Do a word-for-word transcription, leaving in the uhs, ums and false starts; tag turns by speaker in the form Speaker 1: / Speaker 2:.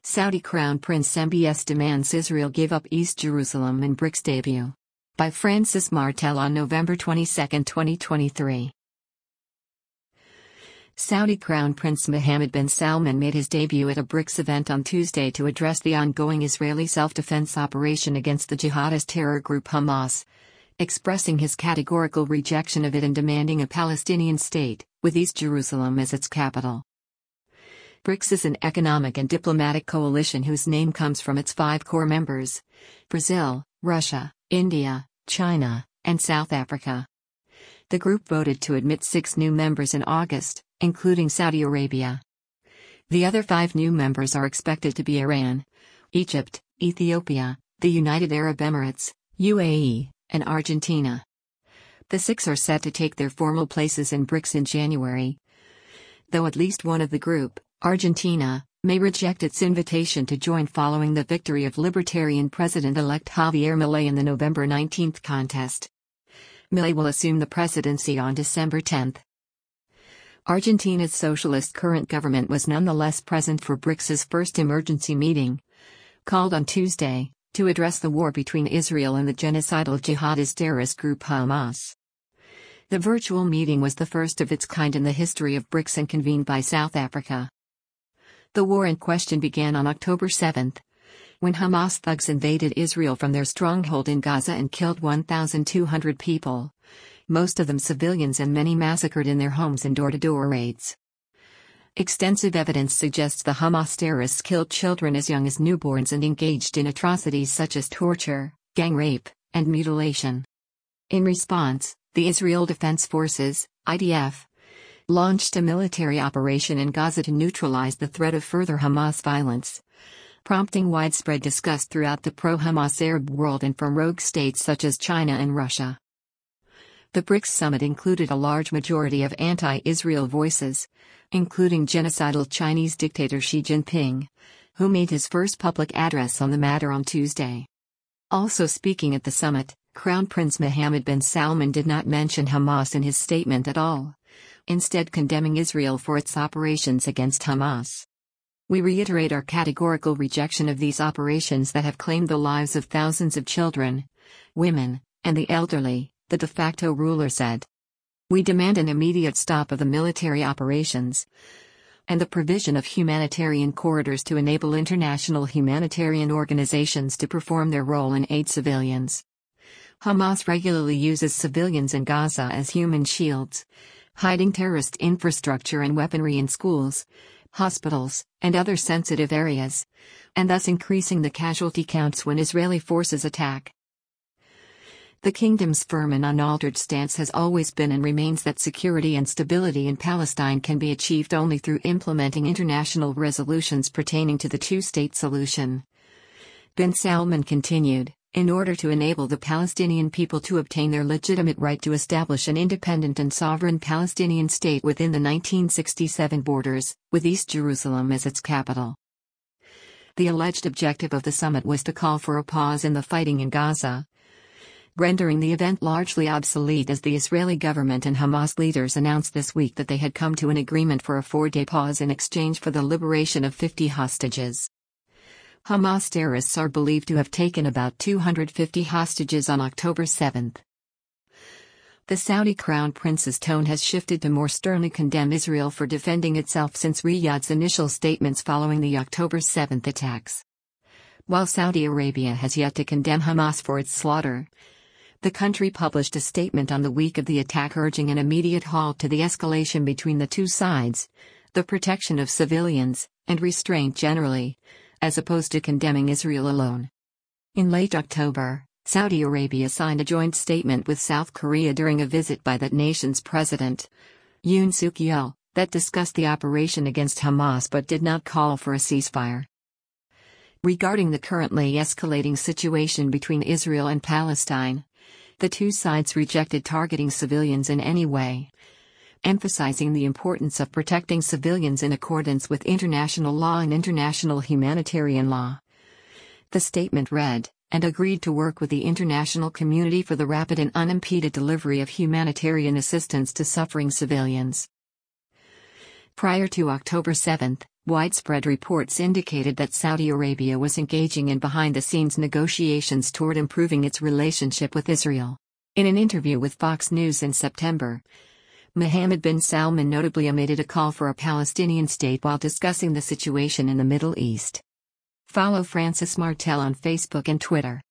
Speaker 1: Saudi Crown Prince M B S demands Israel give up East Jerusalem in BRICS debut. By Francis Martel on November twenty-second, twenty twenty-three. Saudi Crown Prince Mohammed bin Salman made his debut at a BRICS event on Tuesday to address the ongoing Israeli self-defense operation against the jihadist terror group Hamas, expressing his categorical rejection of it and demanding a Palestinian state, with East Jerusalem as its capital. BRICS is an economic and diplomatic coalition whose name comes from its five core members: Brazil, Russia, India, China, and South Africa. The group voted to admit six new members in August, including Saudi Arabia. The other five new members are expected to be Iran, Egypt, Ethiopia, the United Arab Emirates, U A E, and Argentina. The six are set to take their formal places in BRICS in January, though at least one of the group, Argentina, may reject its invitation to join following the victory of Libertarian President-elect Javier Milei in the November nineteenth contest. Milei will assume the presidency on December tenth. Argentina's socialist current government was nonetheless present for BRICS's first emergency meeting, called on Tuesday, to address the war between Israel and the genocidal jihadist terrorist group Hamas. The virtual meeting was the first of its kind in the history of BRICS and convened by South Africa. The war in question began on October seventh, when Hamas thugs invaded Israel from their stronghold in Gaza and killed one thousand two hundred people, most of them civilians, and many massacred in their homes in door-to-door raids. Extensive evidence suggests the Hamas terrorists killed children as young as newborns and engaged in atrocities such as torture, gang rape, and mutilation. In response, the Israel Defense Forces, I D F, launched a military operation in Gaza to neutralize the threat of further Hamas violence, prompting widespread disgust throughout the pro-Hamas Arab world and from rogue states such as China and Russia. The BRICS summit included a large majority of anti-Israel voices, including genocidal Chinese dictator Xi Jinping, who made his first public address on the matter on Tuesday. Also speaking at the summit, Crown Prince Mohammed bin Salman did not mention Hamas in his statement at all, instead condemning Israel for its operations against Hamas. "We reiterate our categorical rejection of these operations that have claimed the lives of thousands of children, women, and the elderly," the de facto ruler said. "We demand an immediate stop of the military operations and the provision of humanitarian corridors to enable international humanitarian organizations to perform their role and aid civilians. Hamas regularly uses civilians in Gaza as human shields, hiding terrorist infrastructure and weaponry in schools, hospitals, and other sensitive areas, and thus increasing the casualty counts when Israeli forces attack." The kingdom's firm and unaltered stance has always been and remains that security and stability in Palestine can be achieved only through implementing international resolutions pertaining to the two-state solution. Bin Salman continued, "In order to enable the Palestinian people to obtain their legitimate right to establish an independent and sovereign Palestinian state within the nineteen sixty-seven borders, with East Jerusalem as its capital." The alleged objective of the summit was to call for a pause in the fighting in Gaza, rendering the event largely obsolete as the Israeli government and Hamas leaders announced this week that they had come to an agreement for a four-day pause in exchange for the liberation of fifty hostages. Hamas terrorists are believed to have taken about two hundred fifty hostages on October seventh. The Saudi Crown Prince's tone has shifted to more sternly condemn Israel for defending itself since Riyadh's initial statements following the October seventh attacks. While Saudi Arabia has yet to condemn Hamas for its slaughter, the country published a statement on the week of the attack urging an immediate halt to the escalation between the two sides, the protection of civilians, and restraint generally, as opposed to condemning Israel alone. In late October, Saudi Arabia signed a joint statement with South Korea during a visit by that nation's president, Yoon Suk Yeol, that discussed the operation against Hamas but did not call for a ceasefire. Regarding the currently escalating situation between Israel and Palestine, the two sides rejected targeting civilians in any way, emphasizing the importance of protecting civilians in accordance with international law and international humanitarian law. The statement read, "and agreed to work with the international community for the rapid and unimpeded delivery of humanitarian assistance to suffering civilians." Prior to October seventh, widespread reports indicated that Saudi Arabia was engaging in behind-the-scenes negotiations toward improving its relationship with Israel. In an interview with Fox News in September, Mohammed bin Salman notably omitted a call for a Palestinian state while discussing the situation in the Middle East. Follow Francis Martel on Facebook and Twitter.